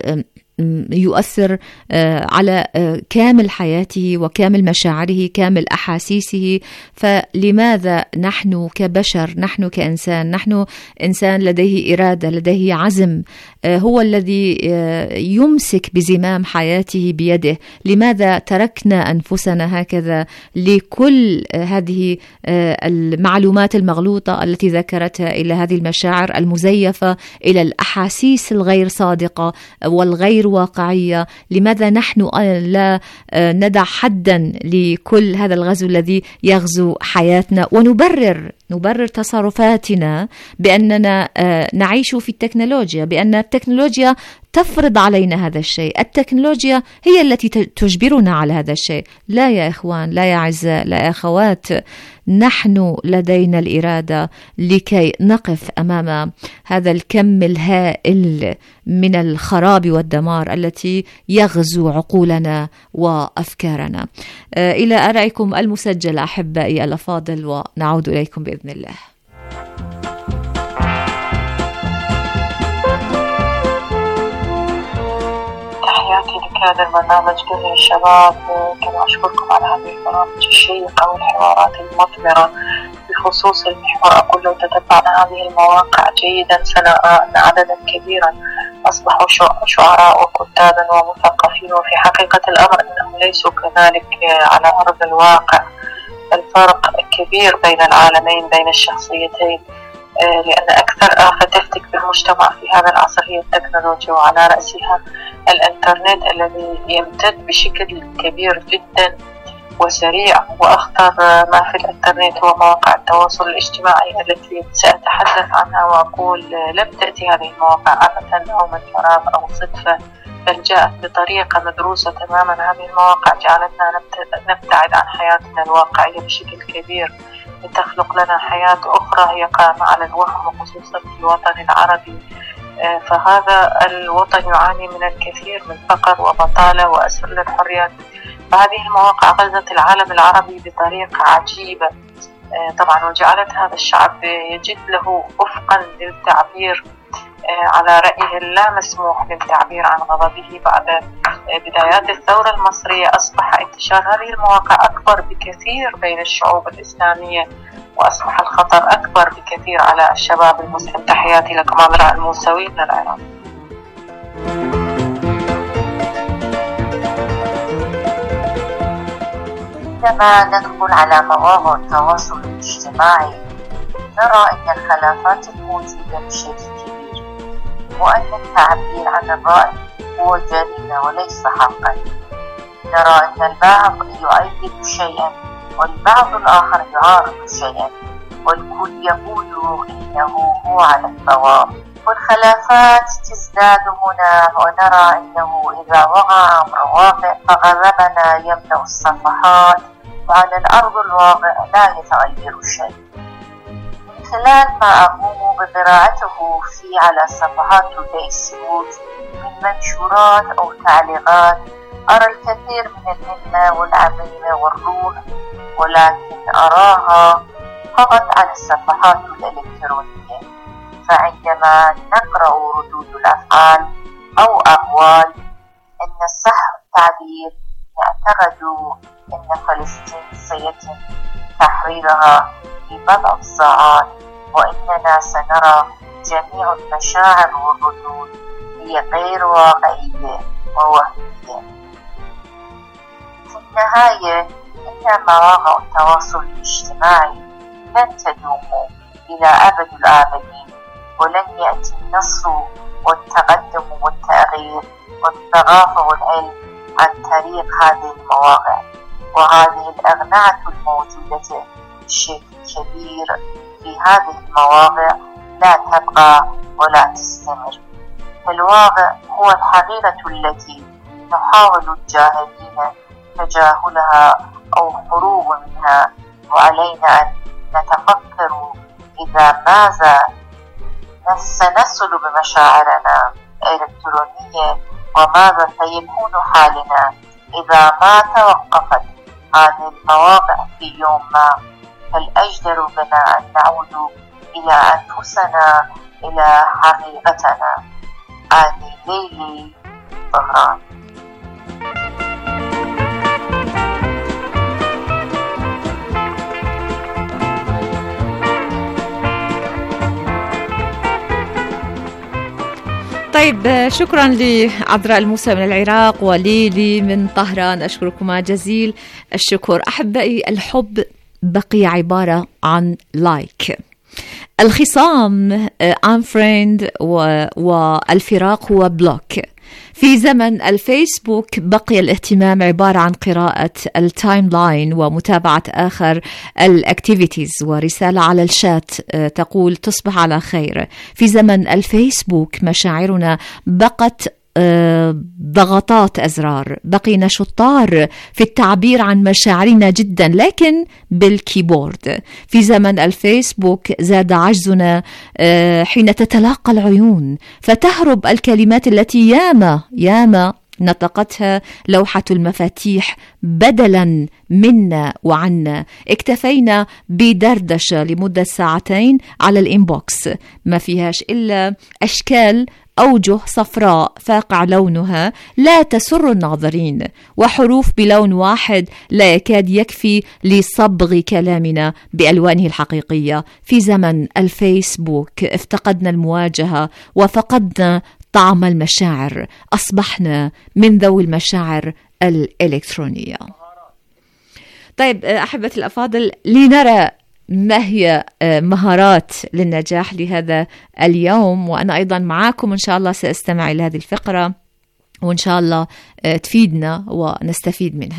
يؤثر على كامل حياته وكامل مشاعره، كامل أحاسيسه. فلماذا نحن كبشر، نحن كإنسان، نحن إنسان لديه إرادة، لديه عزم، هو الذي يمسك بزمام حياته بيده، لماذا تركنا أنفسنا هكذا لكل هذه المعلومات المغلوطة التي ذكرتها، إلى هذه المشاعر المزيفة، إلى الأحاسيس الغير صادقة والغير واقعية؟ لماذا نحن لا ندع حدا لكل هذا الغزو الذي يغزو حياتنا، ونبرر تصرفاتنا بأننا نعيش في التكنولوجيا، بأن التكنولوجيا تفرض علينا هذا الشيء، التكنولوجيا هي التي تجبرنا على هذا الشيء. لا يا إخوان، لا يا أعزاء، لا يا أخوات، نحن لدينا الإرادة لكي نقف أمام هذا الكم الهائل من الخراب والدمار التي يغزو عقولنا وأفكارنا. إلى آرائكم المسجلة أحبائي الأفاضل، ونعود إليكم بإذن الله. تحياتي لك هذا البرنامج دنيا الشباب، كما أشكركم على هذه البرامج الشيقة والحوارات المثمرة. بخصوص المحور أقول لو تتبعنا هذه المواقع جيدا سنرى أن عددا كبيرا أصبحوا شعراء وكتابا ومثقفين، وفي حقيقة الأمر أنهم ليسوا كذلك على أرض الواقع. الفرق كبير بين العالمين، بين الشخصيتين، لأن أكثر آفة تفتك بالمجتمع في هذا العصر هي التكنولوجيا، وعلى رأسها الإنترنت الذي يمتد بشكل كبير جدا وسريع. وأخطر ما في الإنترنت هو مواقع التواصل الاجتماعي التي سأتحدث عنها، وأقول لم تأتي هذه المواقع عبثا أو من فراغ أو صدفة، بل جاءت بطريقة مدروسة تماما. هذه المواقع جعلتنا نبتعد عن حياتنا الواقعية بشكل كبير لتخلق لنا حياة أخرى هي قائمة على الوهم، وخصوصا في الوطن العربي. فهذا الوطن يعاني من الكثير من فقر وبطالة وأسر للحريات. فهذه المواقع غزت العالم العربي بطريقة عجيبة طبعا، وجعلت هذا الشعب يجد له أفقا للتعبير على رأيه اللا مسموح للتعبير عن غضبه. بعد بدايات الثورة المصرية أصبح انتشار هذه المواقع أكبر بكثير بين الشعوب الإسلامية، وأصبح الخطر أكبر بكثير على الشباب المسلم. تحياتي لكم عبر الموسوي من العراق. عندما ندخل على مواقع التواصل الاجتماعي نرى أن الخلافات الموجودة بشكل كبير، وأن التعبير عن الرأي هو جريمة وليس حقا. نرى أن البعض يؤيد شيئا والبعض الآخر يعارض شيئا، والكل يقول إنه هو على الصواب، والخلافات تزداد هنا. ونرى أنه إذا وقع أمر واقع فغضبنا يملأ الصفحات، وعلى الأرض الواقع لا يتغير شيء. من خلال ما أقوم بقراءته على صفحات الفيسبوك من منشورات أو تعليقات أرى الكثير من الهمة والعزيمة والروح، ولكن أراها فقط على الصفحات الإلكترونية. فعندما نقرأ ردود الأفعال أو أقوال أن الصح التعبير يعتقدوا أن فلسطين سيتم تحريرها في بضع ساعات، وإننا سنرى جميع المشاعر والردود هي غير واقعية ووهمية. في النهاية إن مواقع التواصل الاجتماعي لن تدوم إلى أبد الآبدين، ولن يأتي النصر والتقدم والتغيير والثقافة والعلم عن طريق هذه المواقع. وهذه الأغنية الموجودة بشكل كبير في هذه المواقع لا تبقى ولا تستمر. الواقع هو الحقيقة التي نحاول الجاهلين تجاهلها أو الخروج منها، وعلينا أن نتفكر إذا ماذا سنصل بمشاعرنا الإلكترونية، وماذا سيكون حالنا إذا ما توقفت هذه المواقع في يوم ما. فالأجدر بنا أن نعود إلى أنفسنا، إلى حقيقتنا. آني ليلي طهران. طيب، شكرا لعذراء الموسى من العراق وليلي من طهران، أشكركما جزيل الشكر. أحبائي، الحب بقي عبارة عن لايك، الخصام unfriend والفراق هو بلوك. في زمن الفيسبوك بقي الاهتمام عبارة عن قراءة التايم لاين ومتابعة آخر الأكتيفيتيز ورسالة على الشات تقول تصبح على خير. في زمن الفيسبوك مشاعرنا بقت ضغطات أزرار، بقينا شطار في التعبير عن مشاعرنا جدا لكن بالكيبورد. في زمن الفيسبوك زاد عجزنا حين تتلاقى العيون فتهرب الكلمات التي ياما نطقتها لوحة المفاتيح بدلا منا وعنا. اكتفينا بدردشة لمدة ساعتين على الإنبوكس ما فيهاش إلا أشكال أوجه صفراء فاقع لونها لا تسر الناظرين، وحروف بلون واحد لا يكاد يكفي لصبغ كلامنا بألوانه الحقيقية. في زمن الفيسبوك افتقدنا المواجهة وفقدنا طعم المشاعر، أصبحنا من ذوي المشاعر الإلكترونية. طيب أحبتي الأفاضل، لنرى ما هي مهارات للنجاح لهذا اليوم، وأنا أيضا معاكم إن شاء الله سأستمع إلى هذه الفقرة وإن شاء الله تفيدنا ونستفيد منها.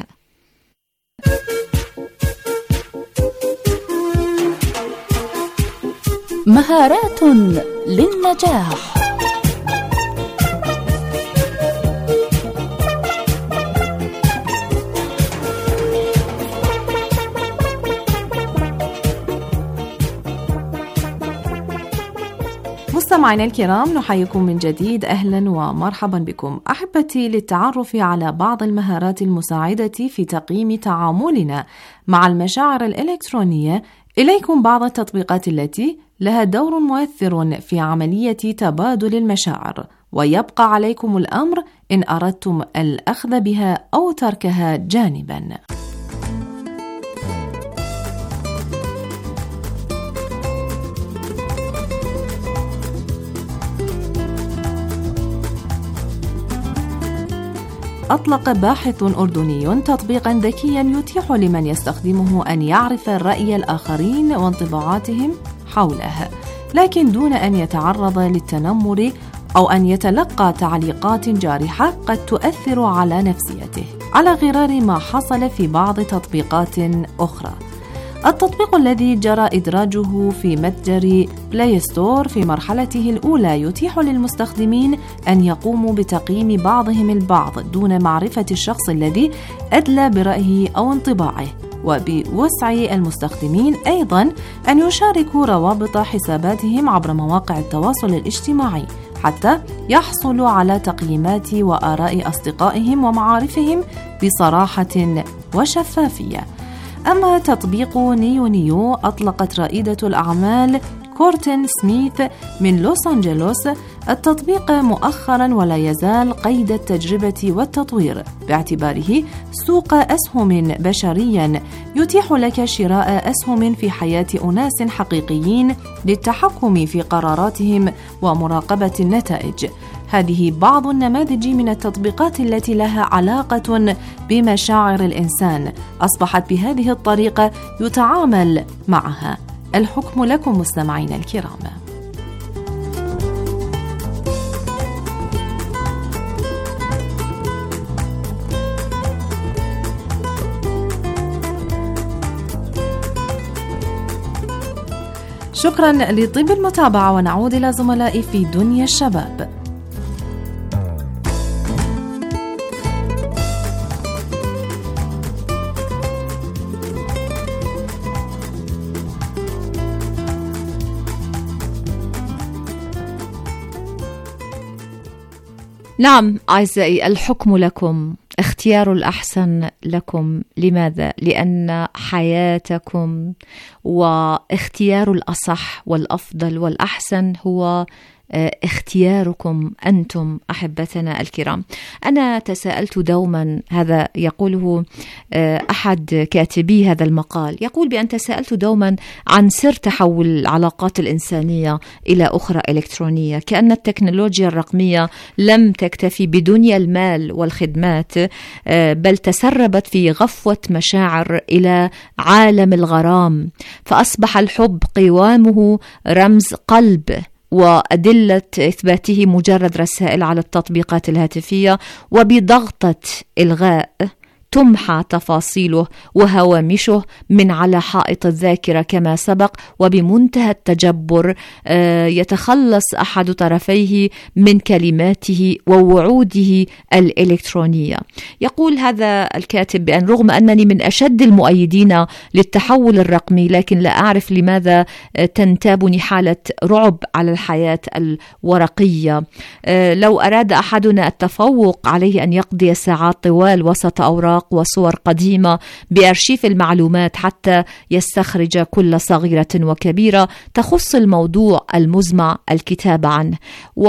مهارات للنجاح. مستمعينا الكرام، نحييكم من جديد، أهلا ومرحبا بكم. أحبتي، للتعرف على بعض المهارات المساعدة في تقييم تعاملنا مع المشاعر الإلكترونية، إليكم بعض التطبيقات التي لها دور مؤثر في عملية تبادل المشاعر، ويبقى عليكم الأمر إن أردتم الأخذ بها أو تركها جانبا. أطلق باحث أردني تطبيقا ذكيا يتيح لمن يستخدمه أن يعرف رأي الآخرين وانطباعاتهم حوله، لكن دون أن يتعرض للتنمر أو أن يتلقى تعليقات جارحة قد تؤثر على نفسيته، على غرار ما حصل في بعض تطبيقات أخرى. التطبيق الذي جرى إدراجه في متجر بلاي ستور في مرحلته الأولى يتيح للمستخدمين أن يقوموا بتقييم بعضهم البعض دون معرفة الشخص الذي أدلى برأيه أو انطباعه، وبوسع المستخدمين أيضا أن يشاركوا روابط حساباتهم عبر مواقع التواصل الاجتماعي حتى يحصلوا على تقييمات وآراء أصدقائهم ومعارفهم بصراحة وشفافية. أما تطبيق نيو أطلقت رائدة الأعمال كورتن سميث من لوس أنجلوس التطبيق مؤخرا، ولا يزال قيد التجربة والتطوير، باعتباره سوق أسهم بشريا يتيح لك شراء أسهم في حياة أناس حقيقيين للتحكم في قراراتهم ومراقبة النتائج. هذه بعض النماذج من التطبيقات التي لها علاقة بمشاعر الإنسان أصبحت بهذه الطريقة يتعامل معها. الحكم لكم مستمعينا الكرام. شكرا لطيب المتابعة، ونعود إلى زملائي في دنيا الشباب. نعم أعزائي، الحكم لكم، اختيار الأحسن لكم. لماذا؟ لأن حياتكم واختيار الأصح والأفضل والأحسن هو اختياركم أنتم أحبتنا الكرام. أنا تساءلت دوما، هذا يقوله أحد كاتبي هذا المقال، يقول بأن تساءلت دوما عن سر تحول العلاقات الإنسانية إلى أخرى إلكترونية، كأن التكنولوجيا الرقمية لم تكتفي بدنيا المال والخدمات، بل تسربت في غفوة مشاعر إلى عالم الغرام، فأصبح الحب قوامه رمز قلب، وأدلة إثباته مجرد رسائل على التطبيقات الهاتفية، وبضغطة إلغاء تمحى تفاصيله وهوامشه من على حائط الذاكرة كما سبق، وبمنتهى التجبر يتخلص أحد طرفيه من كلماته ووعوده الإلكترونية. يقول هذا الكاتب بأن رغم أنني من أشد المؤيدين للتحول الرقمي، لكن لا أعرف لماذا تنتابني حالة رعب على الحياة الورقية. لو أراد أحدنا التفوق عليه أن يقضي ساعات طوال وسط أوراق وصور قديمة بأرشيف المعلومات حتى يستخرج كل صغيرة وكبيرة تخص الموضوع المزمع الكتابة عنه.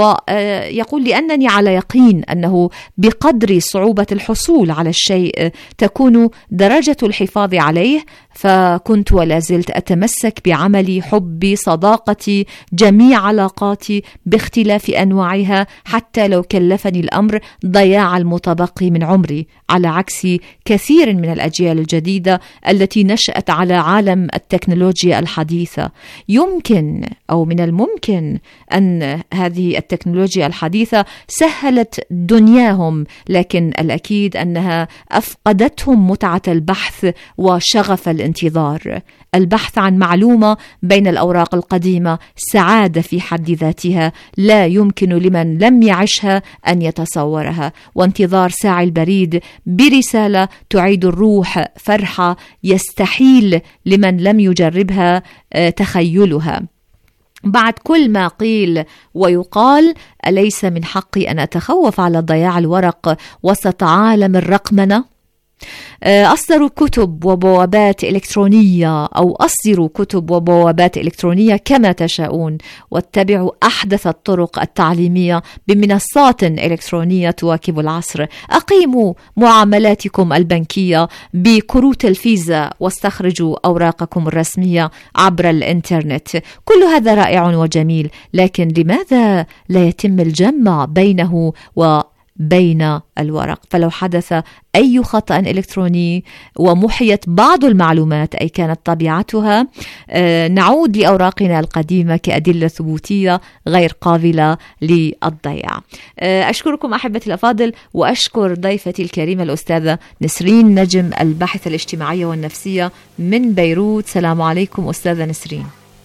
ويقول لأنني على يقين أنه بقدر صعوبة الحصول على الشيء تكون درجة الحفاظ عليه، فكنت ولا زلت أتمسك بعملي، حبي، صداقتي، جميع علاقاتي باختلاف أنواعها، حتى لو كلفني الأمر ضياع المتبقي من عمري، على عكس كثير من الأجيال الجديدة التي نشأت على عالم التكنولوجيا الحديثة. يمكن أو من الممكن أن هذه التكنولوجيا الحديثة سهلت دنياهم، لكن الأكيد أنها أفقدتهم متعة البحث وشغف الانتظار. البحث عن معلومة بين الأوراق القديمة سعادة في حد ذاتها لا يمكن لمن لم يعشها أن يتصورها، وانتظار ساعي البريد برسالة تعيد الروح فرحة يستحيل لمن لم يجربها تخيلها. بعد كل ما قيل ويقال، أليس من حقي أن أتخوف على ضياع الورق وسط عالم الرقمنة؟ أصدروا كتب وبوابات إلكترونية أو أصدروا كتب وبوابات إلكترونية كما تشاءون، واتبعوا أحدث الطرق التعليمية بمنصات إلكترونية تواكب العصر. أقيموا معاملاتكم البنكية بكروت الفيزا واستخرجوا أوراقكم الرسمية عبر الإنترنت. كل هذا رائع وجميل، لكن لماذا لا يتم الجمع بينه وبين الورق؟ فلو حدث أي خطأ إلكتروني ومحيت بعض المعلومات أي كانت طبيعتها، نعود لأوراقنا القديمة كأدلة ثبوتية غير قابلة للضياع. أشكركم أحبتي الأفاضل، وأشكر ضيفتي الكريمة الأستاذة نسرين نجم، الباحثة الاجتماعية والنفسية من بيروت. سلام عليكم أستاذة نسرين.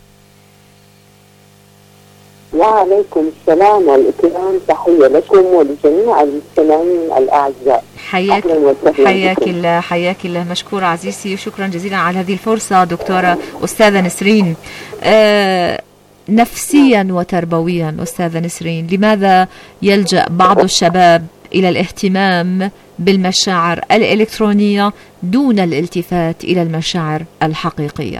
وعليكم السلام والإكرام، تحية لكم ولجميع المستمعين الأعزاء. حياك الله، حياك الله، مشكورة عزيزي، وشكرا جزيلا على هذه الفرصة دكتورة أستاذة نسرين. نفسيا وتربويا أستاذة نسرين، لماذا يلجأ بعض الشباب إلى الاهتمام بالمشاعر الإلكترونية دون الالتفات إلى المشاعر الحقيقية؟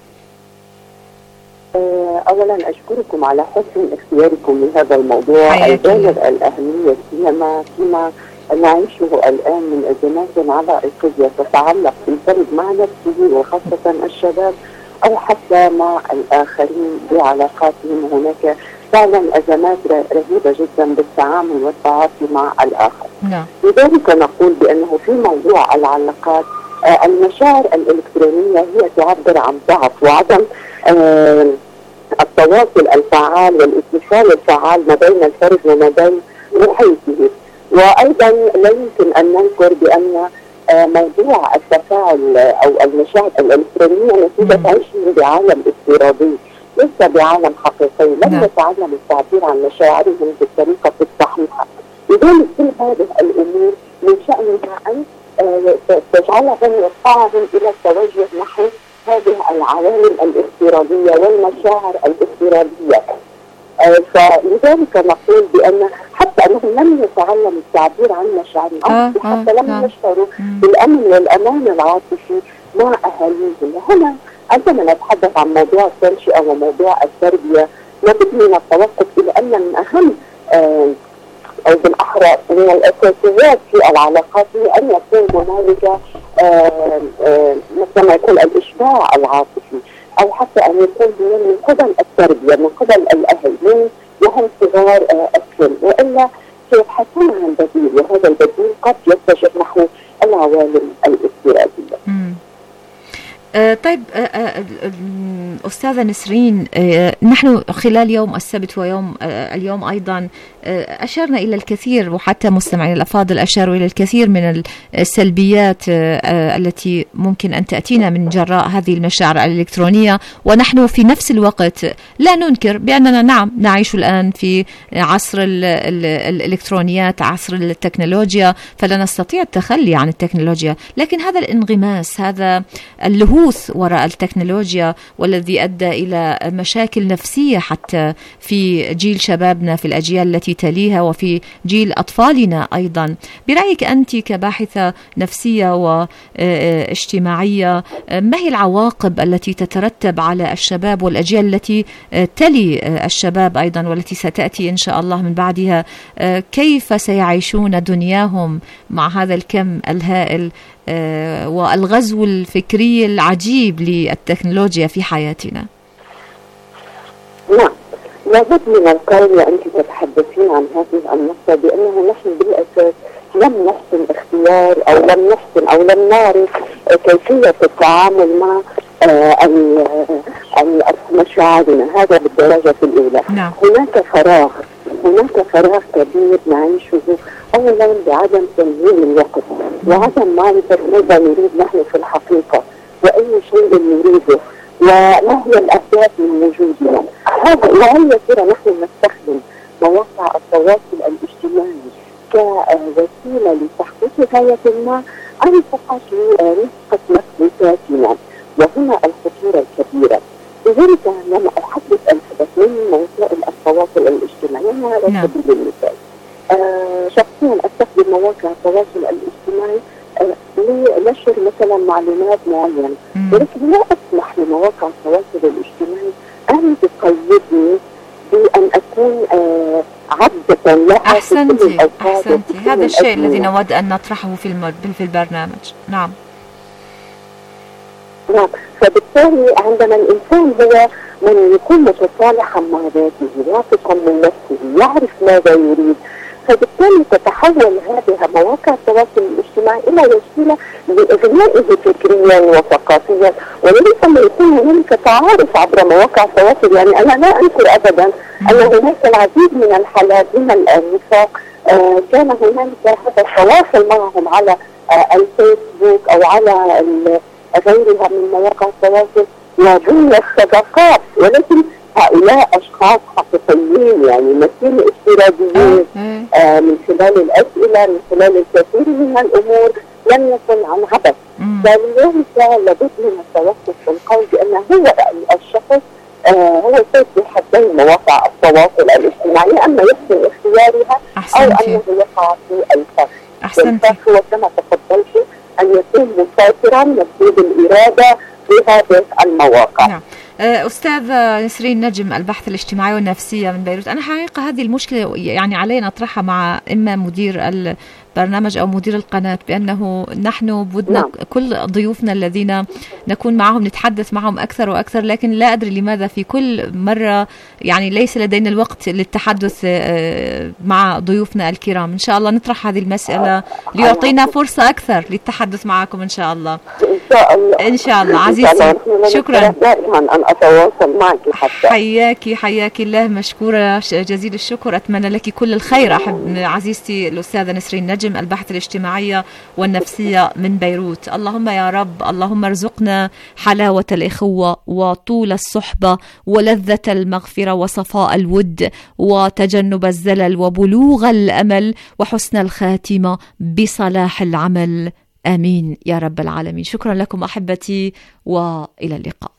أولا أشكركم على حسن اختياركم لهذا الموضوع البالغ الأهمية، فيما نعيشه الآن من أزمات عوائقية تتعلق بالفرد مع نفسه وخاصة الشباب أو حتى مع الآخرين بعلاقاتهم. هناك فعلا أزمات رهيبة جدا بالتعامل والتعاطي مع الآخر. لذلك نقول بأنه في موضوع العلاقات المشاعر الإلكترونية هي تعبر عن ضعف وعدم التواصل الفعال والاتصال الفعال ما بين الفرد وما بين محيطه. وأيضا لا يمكن أن ننكر بأن موضوع التفاعل أو المشاعر الإلكترونية نتيجة عيشهم بعالم افتراضي ليس بعالم حقيقي، لم يتعلموا التعبير عن مشاعرهم بالطريقة الصحيحة. لذلك كل هذه الأمور من شأنها أن تجعلهم يدفعهم إلى التوجه نحو هذه العوالم الافتراضية والمشاعر الافتراضية. فلذلك نقول بأن حتى أنهم لم يتعلموا التعبير عن مشاعرهم، حتى لم يشعروا بالأمن والأمان العاطفي مع أهاليهم. هنا عندما نتحدث عن موضوع التنشئة وموضوع التربية لابد من التوقف إلى أن من أهم أو بالأحرى من الأساسيات في العلاقات هي أن يكون هنالك مثل ما يكون الإشباع العاطفي، أو حتى أن يكون من قبل التربية، من قبل الأهل وهم صغار السن، وإلا سيبحثون عن بديل، وهذا البديل قد يتجه نحو العوالم الافتراضية. طيب أستاذة نسرين، نحن خلال يوم السبت ويوم اليوم أيضا أشرنا إلى الكثير، وحتى مستمعين الأفاضل أشاروا إلى الكثير من السلبيات التي ممكن أن تأتينا من جراء هذه المشاعر الإلكترونية، ونحن في نفس الوقت لا ننكر بأننا نعم نعيش الآن في عصر الإلكترونيات، عصر التكنولوجيا، فلا نستطيع التخلي عن التكنولوجيا، لكن هذا الانغماس، هذا اللهوث وراء التكنولوجيا والذي أدى إلى مشاكل نفسية حتى في جيل شبابنا، في الأجيال التي تليها، وفي جيل أطفالنا أيضا. برأيك أنت كباحثة نفسية واجتماعية، ما هي العواقب التي تترتب على الشباب والأجيال التي تلي الشباب أيضا والتي ستأتي إن شاء الله من بعدها؟ كيف سيعيشون دنياهم مع هذا الكم الهائل والغزو الفكري العجيب للتكنولوجيا في حياتنا؟ نعم، لابد من القول وأنت تتحدثين عن هذه النقطة بأنه نحن بالأساس لم نحسن اختيار أو لم نعرف كيفية التعامل مع مشاعرنا، هذا بالدرجة الأولى. نعم. هناك فراغ كبير نعيشه، أولا بعدم تنظيم الوقت وعدم معرفة ماذا نريد نحن في الحقيقة وأي شيء نريده وما هي الأهداف من وجودنا. وهي ترى نحن نستخدم مواقع التواصل الاجتماعي كوسيلة لتحقيق غاية ما أو فقط لرفقة نفسياتنا، وهنا الخطورة الكبيرة. لذلك لما أحدث الهدف من وسائل التواصل الاجتماعي على سبيل المثال شخصيا أستخدم مواقع التواصل الاجتماعي لنشر مثلا معلومات معينة، ولكن لا أسمح لمواقع التواصل الاجتماعي أن تقيدني بأن أكون عبدة لها. أحسنتي هذا الشيء الذي نود أن نطرحه في البرنامج. نعم، فبالتالي عندما الإنسان هو من يكون متصالحا مع ذاته، واثقا من نفسه، يعرف ماذا يريد، فبالتالي تتحول هذه مواقع التواصل الاجتماعي إلى وسيلة لإغنائه فكريا وثقافيا، وليس ما يكون هناك تعارف عبر مواقع التواصل. يعني أنا لا أنكر أبدا أن هناك العديد من الحالات من النساء كان هناك هذا التواصل معهم على الفيسبوك أو على غيرها من مواقع التواصل وبني الصداقات، ولكن هؤلاء أشخاص حقيقيين، يعني مثل افتراضيين من خلال الأسئلة، من خلال الكثير من الأمور، لم يكن عن عبث. فلذلك لابد من التوقف والقول بأن هو الشخص هو سيد بحدين مواقع التواصل الاجتماعي، أما يحسن اختيارها أو أنه يقع في الفخ. الفخ هو كما تفضلت أن يكون مسيطرا مسؤول الإرادة في هذه المواقع. نعم. أستاذ نسرين نجم، البحث الاجتماعي والنفسية من بيروت. أنا حقيقة هذه المشكلة يعني علينا نطرحها مع إما مدير البرنامج أو مدير القناة، بأنه نحن بدنا كل ضيوفنا الذين نكون معهم نتحدث معهم أكثر وأكثر، لكن لا أدري لماذا في كل مرة يعني ليس لدينا الوقت للتحدث مع ضيوفنا الكرام. إن شاء الله نطرح هذه المسألة ليعطينا فرصة أكثر للتحدث معكم إن شاء الله. إن شاء الله عزيزتي، شكرا. دائما أن أتواصل معك حتى. حياك الله، مشكورة جزيل الشكر. أتمنى لك كل الخير عزيزتي الأستاذة نسرين نجم، البحث الاجتماعية والنفسية من بيروت. اللهم يا رب، اللهم ارزقنا حلاوة الإخوة وطول الصحبة ولذة المغفرة وصفاء الود وتجنب الزلل وبلوغ الأمل وحسن الخاتمة بصلاح العمل. آمين يا رب العالمين. شكرا لكم أحبتي، وإلى اللقاء.